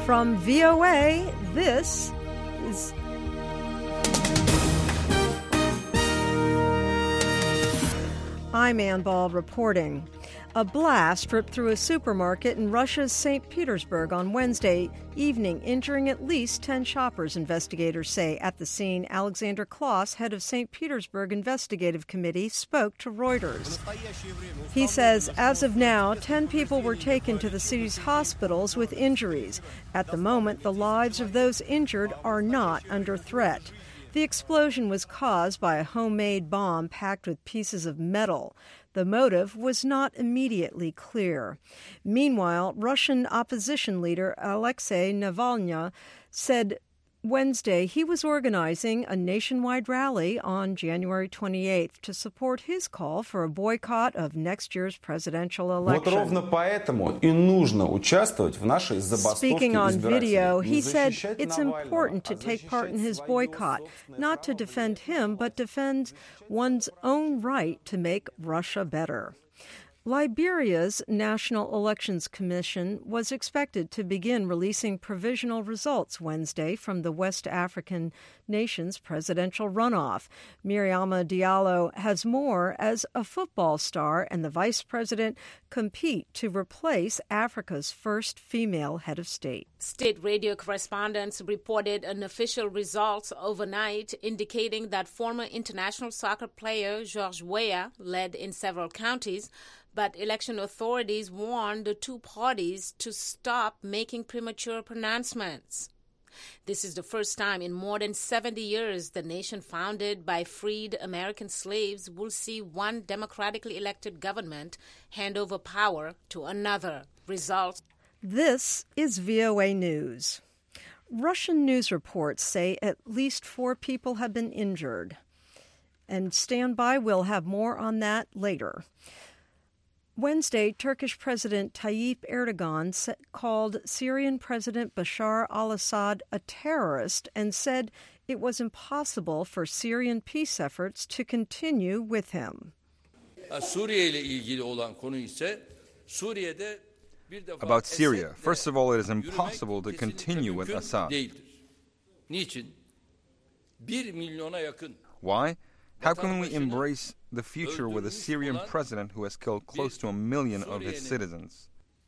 From VOA, this is I'm Ann Ball reporting. A blast ripped through a supermarket in Russia's St. Petersburg on Wednesday evening, injuring at least 10 shoppers, investigators say. At the scene, Alexander Kloss, head of St. Petersburg Investigative Committee, spoke to Reuters. He says, as of now, 10 people were taken to the city's hospitals with injuries. At the moment, the lives of those injured are not under threat. The explosion was caused by a homemade bomb packed with pieces of metal. The motive was not immediately clear. Meanwhile, Russian opposition leader Alexei Navalny said Wednesday he was organizing a nationwide rally on January 28th to support his call for a boycott of next year's presidential election. Speaking on video, he said it's important to take part in his boycott, not to defend him, but defend one's own right to make Russia better. Liberia's National Elections Commission was expected to begin releasing provisional results Wednesday from the West African nation's presidential runoff. Mariama Diallo has more as a football star and the vice president compete to replace Africa's first female head of state. State radio correspondents reported unofficial results overnight indicating that former international soccer player George Weah led in several counties, but election authorities warned the two parties to stop making premature pronouncements. This is the first time in more than 70 years the nation founded by freed American slaves will see one democratically elected government hand over power to another. Results. This is VOA News. Russian news reports say at least 4 people have been injured. And stand by, we'll have more on that later. Wednesday, Turkish President Tayyip Erdogan called Syrian President Bashar al-Assad a terrorist and said it was impossible for Syrian peace efforts to continue with him. About Syria, first of all, it is impossible to continue with Assad. Why? How can we embrace the future with a Syrian president who has killed close to 1 million of his citizens?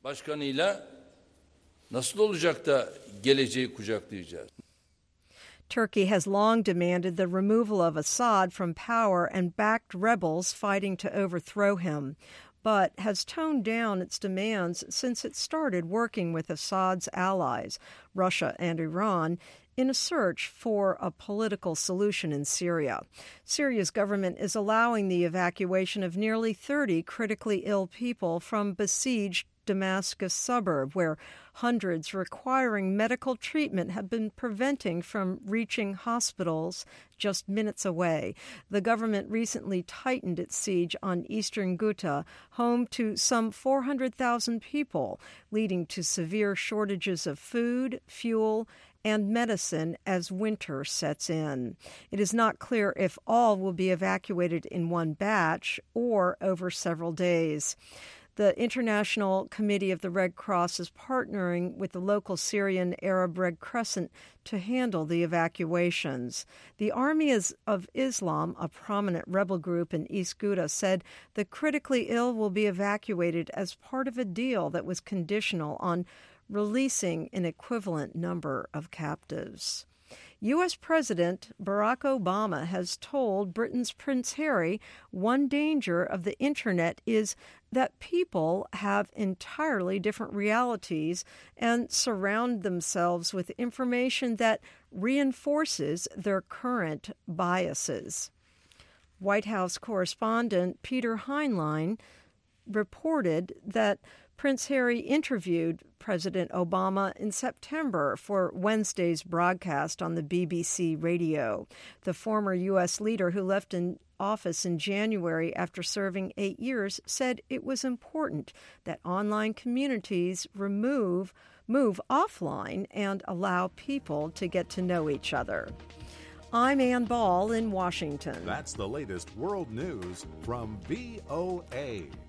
Turkey has long demanded the removal of Assad from power and backed rebels fighting to overthrow him, but has toned down its demands since it started working with Assad's allies, Russia and Iran, in a search for a political solution in Syria. Syria's government is allowing the evacuation of nearly 30 critically ill people from besieged Damascus suburb, where hundreds requiring medical treatment have been preventing from reaching hospitals just minutes away. The government recently tightened its siege on eastern Ghouta, home to some 400,000 people, leading to severe shortages of food, fuel, and medicine as winter sets in. It is not clear if all will be evacuated in one batch or over several days. The International Committee of the Red Cross is partnering with the local Syrian Arab Red Crescent to handle the evacuations. The Army of Islam, a prominent rebel group in East Ghouta, said the critically ill will be evacuated as part of a deal that was conditional on releasing an equivalent number of captives. U.S. President Barack Obama has told Britain's Prince Harry one danger of the Internet is that people have entirely different realities and surround themselves with information that reinforces their current biases. White House correspondent Peter Heinlein reported that Prince Harry interviewed President Obama in September for Wednesday's broadcast on the BBC radio. The former U.S. leader, who left in office in January after serving 8 years, said it was important that online communities move offline and allow people to get to know each other. I'm Ann Ball in Washington. That's the latest world news from VOA.